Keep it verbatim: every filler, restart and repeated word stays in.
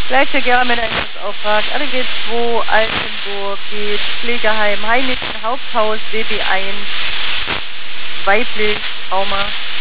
Gleiche gerne mit Einsatzauftrag R G zwei Altenburg geht Pflegeheim Heimlichen Haupthaus W B eins weiblich Trauma